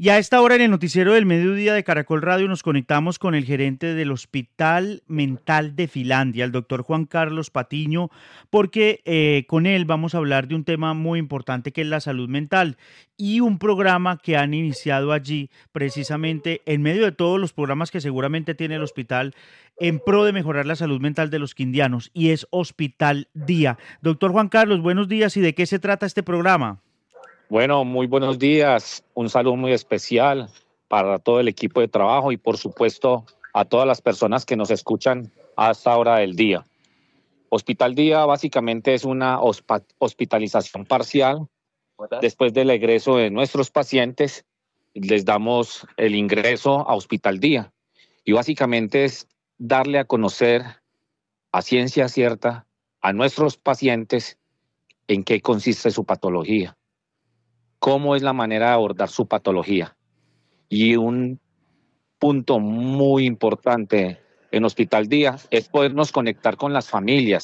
Y a esta hora en el noticiero del mediodía de Caracol Radio nos conectamos con el gerente del Hospital Mental de Finlandia, el doctor Juan Carlos Patiño, porque con él vamos a hablar de un tema muy importante que es la salud mental y un programa que han iniciado allí precisamente en medio de todos los programas que seguramente tiene el hospital en pro de mejorar la salud mental de los quindianos y es Hospital Día. Doctor Juan Carlos, buenos días. ¿Y de qué se trata este programa? Bueno, muy buenos días. Un saludo muy especial para todo el equipo de trabajo y por supuesto a todas las personas que nos escuchan a esta hora del día. Hospital Día básicamente es una hospitalización parcial. Después del egreso de nuestros pacientes, les damos el ingreso a Hospital Día. Y básicamente es darle a conocer a ciencia cierta a nuestros pacientes en qué consiste su patología, cómo es la manera de abordar su patología. Y un punto muy importante en Hospital Día es podernos conectar con las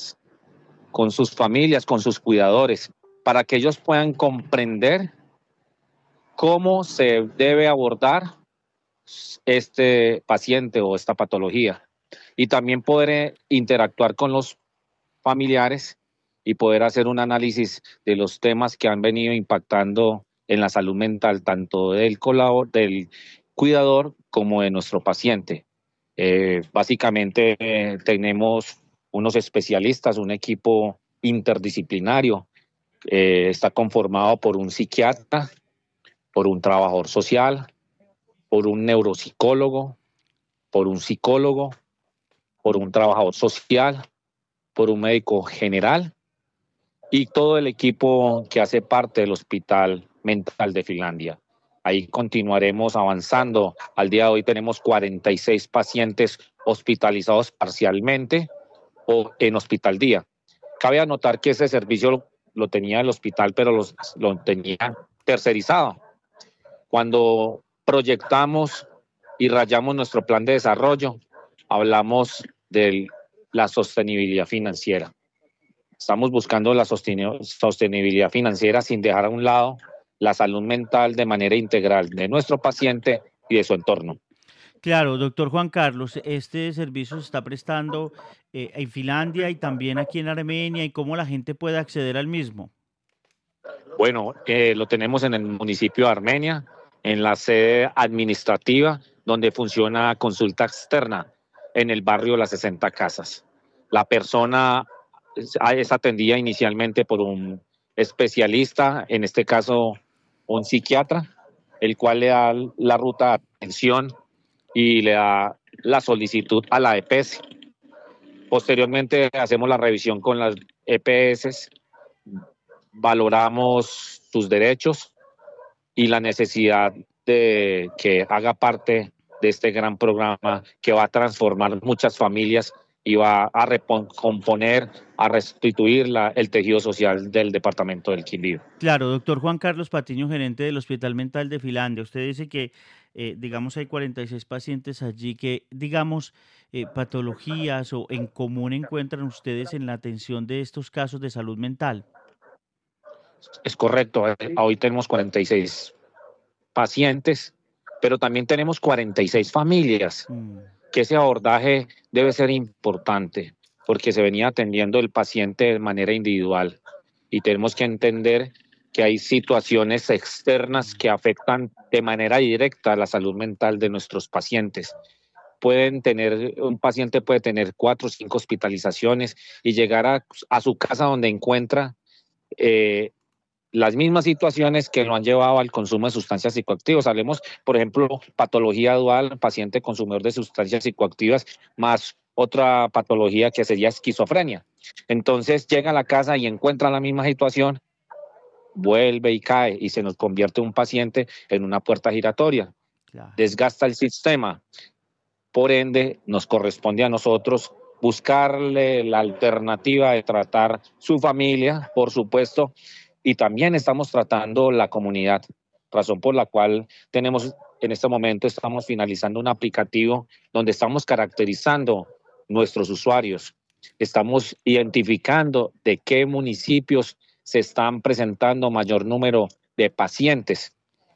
familias, con sus cuidadores, para que ellos puedan comprender cómo se debe abordar este paciente o esta patología. Y también poder interactuar con los familiares y poder hacer un análisis de los temas que han venido impactando en la salud mental, tanto del cuidador como de nuestro paciente. Básicamente tenemos unos especialistas, un equipo interdisciplinario. Está conformado por un psiquiatra, por un trabajador social, por un neuropsicólogo, por un psicólogo, por un trabajador social, por un médico general y todo el equipo que hace parte del Hospital Mental de Finlandia. Ahí continuaremos avanzando. Al día de hoy tenemos 46 pacientes hospitalizados parcialmente o en Hospital Día. Cabe anotar que ese servicio lo tenía el hospital, pero lo tenía tercerizado. Cuando proyectamos y rayamos nuestro plan de desarrollo, hablamos de la sostenibilidad financiera. Estamos buscando la sostenibilidad financiera sin dejar a un lado la salud mental de manera integral de nuestro paciente y de su entorno. Claro, doctor Juan Carlos, este servicio se está prestando en Finlandia y también aquí en Armenia y cómo la gente puede acceder al mismo. Bueno, lo tenemos en el municipio de Armenia, en la sede administrativa, donde funciona consulta externa, en el barrio Las 60 Casas. La persona es atendida inicialmente por un especialista, en este caso un psiquiatra, el cual le da la ruta de atención y le da la solicitud a la EPS. Posteriormente hacemos la revisión con las EPS, valoramos sus derechos y la necesidad de que haga parte de este gran programa que va a transformar muchas familias y va a recomponer, a restituir el tejido social del departamento del Quindío. Claro, doctor Juan Carlos Patiño, gerente del Hospital Mental de Finlandia. Usted dice que, digamos, hay 46 pacientes allí que, digamos, patologías o en común encuentran ustedes en la atención de estos casos de salud mental. Es correcto, hoy tenemos 46 pacientes, pero también tenemos 46 familias, Mm. que ese abordaje debe ser importante porque se venía atendiendo el paciente de manera individual y tenemos que entender que hay situaciones externas que afectan de manera directa a la salud mental de nuestros pacientes. Un paciente puede tener 4 o 5 hospitalizaciones y llegar a su casa donde encuentra eh, las mismas situaciones que lo han llevado al consumo de sustancias psicoactivas. Hablemos, por ejemplo, patología dual, paciente consumidor de sustancias psicoactivas, más otra patología que sería esquizofrenia. Entonces llega a la casa y encuentra la misma situación, vuelve y cae y se nos convierte un paciente en una puerta giratoria. Claro. Desgasta el sistema. Por ende, nos corresponde a nosotros buscarle la alternativa de tratar su familia, por supuesto, y también estamos tratando la comunidad, razón por la cual tenemos en este momento estamos finalizando un aplicativo donde estamos caracterizando nuestros usuarios, estamos identificando de qué municipios se están presentando mayor número de pacientes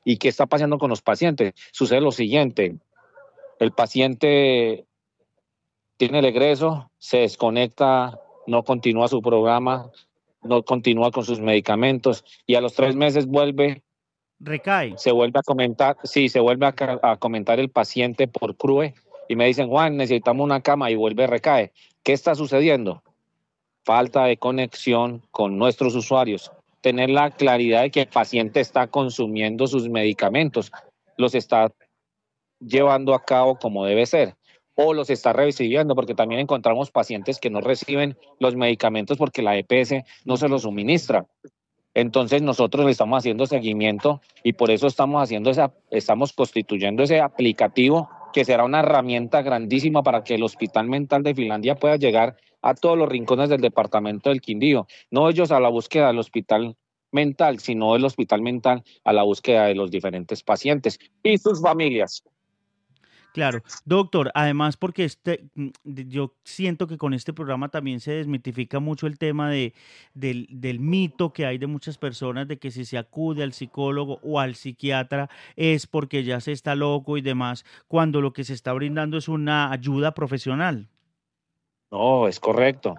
¿Y qué está pasando con los pacientes? Sucede lo siguiente, el paciente tiene el egreso, se desconecta, no continúa su programa, no continúa con sus medicamentos y a los 3 meses Recae. se vuelve a comentar, sí, se vuelve a comentar el paciente por CRUE y me dicen, Juan, necesitamos una cama y vuelve, recae. ¿Qué está sucediendo? Falta de conexión con nuestros usuarios, tener la claridad de que el paciente está consumiendo sus medicamentos, los está llevando a cabo como debe ser o los está recibiendo, porque también encontramos pacientes que no reciben los medicamentos porque la EPS no se los suministra. Entonces nosotros le estamos haciendo seguimiento y por eso estamos constituyendo ese aplicativo que será una herramienta grandísima para que el Hospital Mental de Finlandia pueda llegar a todos los rincones del departamento del Quindío. No ellos a la búsqueda del hospital mental, sino el hospital mental a la búsqueda de los diferentes pacientes y sus familias. Claro, doctor, además porque yo siento que con este programa también se desmitifica mucho el tema del mito que hay de muchas personas de que si se acude al psicólogo o al psiquiatra es porque ya se está loco y demás, cuando lo que se está brindando es una ayuda profesional. No, es correcto.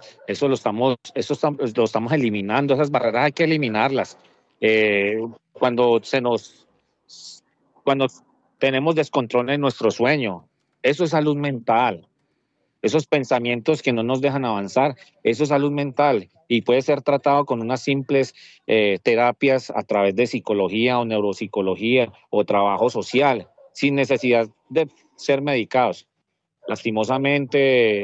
Lo estamos eliminando. Esas barreras hay que eliminarlas. Eh, cuando cuando tenemos descontrol en nuestro sueño, eso es salud mental. Esos pensamientos que no nos dejan avanzar, eso es salud mental y puede ser tratado con unas simples terapias a través de psicología o neuropsicología o trabajo social, sin necesidad de ser medicados. Lastimosamente,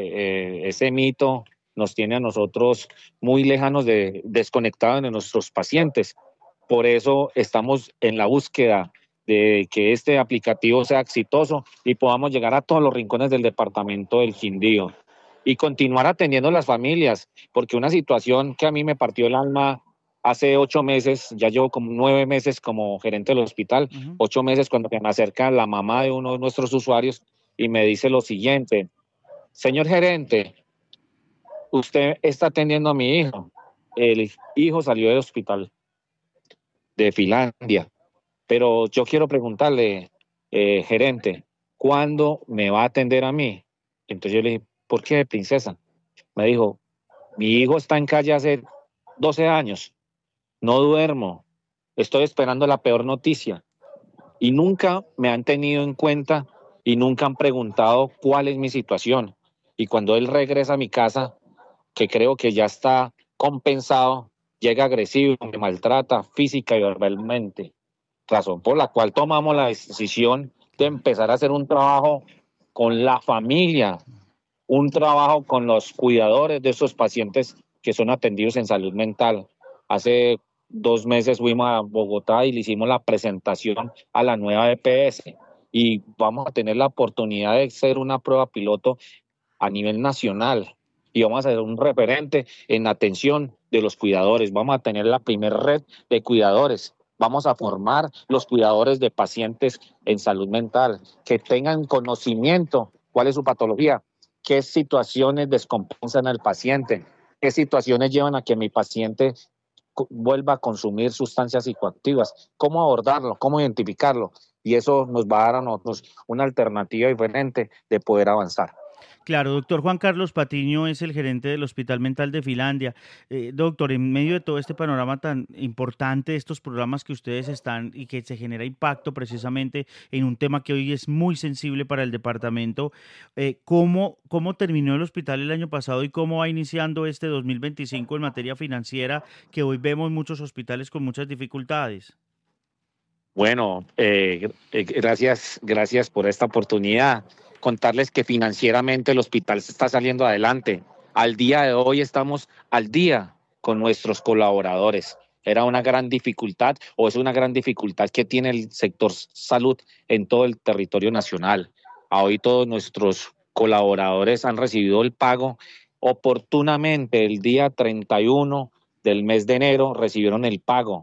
ese mito nos tiene a nosotros muy lejanos desconectados de nuestros pacientes. Por eso estamos en la búsqueda de que este aplicativo sea exitoso y podamos llegar a todos los rincones del departamento del Quindío y continuar atendiendo a las familias, porque una situación que a mí me partió el alma hace 8 meses, ya llevo como 9 meses como gerente del hospital, Ujú. 8 meses cuando me acerca la mamá de uno de nuestros usuarios y me dice lo siguiente, señor gerente, usted está atendiendo a mi hijo. El hijo salió del hospital de Finlandia, pero yo quiero preguntarle, gerente, ¿cuándo me va a atender a mí? Entonces yo le dije, ¿por qué, princesa? Me dijo, mi hijo está en calle hace 12 años, no duermo, estoy esperando la peor noticia y nunca me han tenido en cuenta y nunca han preguntado cuál es mi situación. Y cuando él regresa a mi casa, que creo que ya está compensado, llega agresivo, me maltrata física y verbalmente, razón por la cual tomamos la decisión de Claro. empezar a hacer un trabajo con la familia, un trabajo con los cuidadores de esos pacientes que son atendidos en salud mental. Hace 2 meses fuimos a Bogotá y le hicimos la presentación a la nueva EPS y vamos a tener la oportunidad de hacer una prueba piloto a nivel nacional y vamos a ser un referente en atención de los cuidadores. Vamos a tener la primera red de cuidadores. Vamos a formar los cuidadores de pacientes en salud mental, que tengan conocimiento cuál es su patología, qué situaciones descompensan al paciente, qué situaciones llevan a que mi paciente vuelva a consumir sustancias psicoactivas, cómo abordarlo, cómo identificarlo. Y eso nos va a dar a nosotros una alternativa diferente de poder avanzar. Claro, doctor Juan Carlos Patiño es el gerente del Hospital Mental de Finlandia. Doctor, en medio de todo este panorama tan importante, estos programas que ustedes están y que se genera impacto precisamente en un tema que hoy es muy sensible para el departamento, ¿cómo terminó el hospital el año pasado y cómo va iniciando este 2025 en materia financiera que hoy vemos muchos hospitales con muchas dificultades? Bueno, gracias por esta oportunidad. Contarles que financieramente el hospital se está saliendo adelante. Al día de hoy estamos al día con nuestros colaboradores. Era una gran dificultad o es una gran dificultad que tiene el sector salud en todo el territorio nacional. A hoy todos nuestros colaboradores han recibido el pago oportunamente el día 31 del mes de enero, recibieron el pago.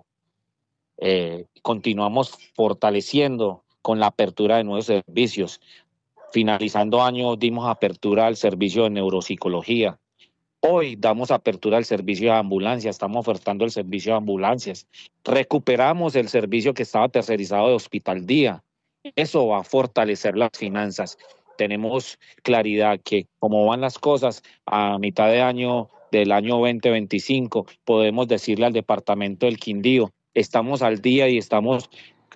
Continuamos fortaleciendo con la apertura de nuevos servicios. Finalizando año dimos apertura al servicio de neuropsicología. Hoy damos apertura al servicio de ambulancia, estamos ofertando el servicio de ambulancias. Recuperamos el servicio que estaba tercerizado de Hospital Día. Eso va a fortalecer las finanzas. Tenemos claridad que como van las cosas a mitad de año del año 2025, podemos decirle al departamento del Quindío, estamos al día y estamos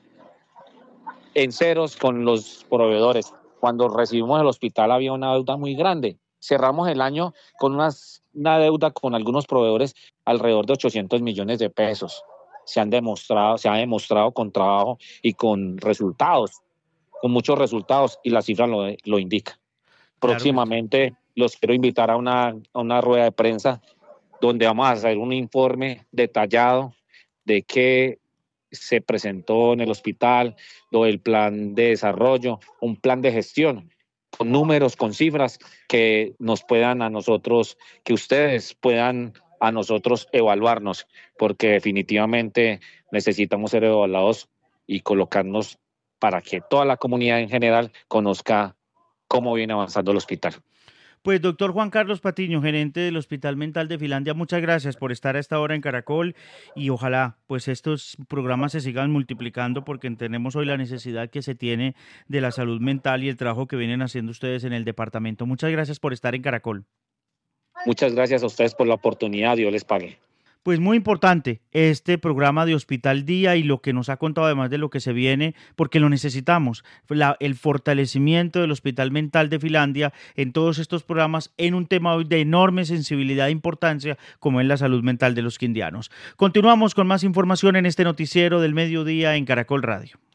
en ceros con los proveedores. Cuando recibimos el hospital había una deuda muy grande. Cerramos el año con una deuda con algunos proveedores alrededor de 800 millones de pesos. Se ha demostrado con trabajo y con resultados, con muchos resultados, y la cifra lo indica. Claro que sí. Próximamente los quiero invitar a una rueda de prensa donde vamos a hacer un informe detallado de qué se presentó en el hospital, lo del plan de desarrollo, un plan de gestión, con números, con cifras que nos puedan a nosotros, que ustedes puedan a nosotros evaluarnos, porque definitivamente necesitamos ser evaluados y colocarnos para que toda la comunidad en general conozca cómo viene avanzando el hospital. Pues doctor Juan Carlos Patiño, gerente del Hospital Mental de Finlandia, muchas gracias por estar a esta hora en Caracol y ojalá pues estos programas se sigan multiplicando porque entendemos hoy la necesidad que se tiene de la salud mental y el trabajo que vienen haciendo ustedes en el departamento. Muchas gracias por estar en Caracol. Muchas gracias a ustedes por la oportunidad, Dios les pague. Pues muy importante este programa de Hospital Día y lo que nos ha contado además de lo que se viene, porque lo necesitamos, el fortalecimiento del Hospital Mental de Finlandia en todos estos programas en un tema hoy de enorme sensibilidad e importancia como es la salud mental de los quindianos. Continuamos con más información en este noticiero del mediodía en Caracol Radio.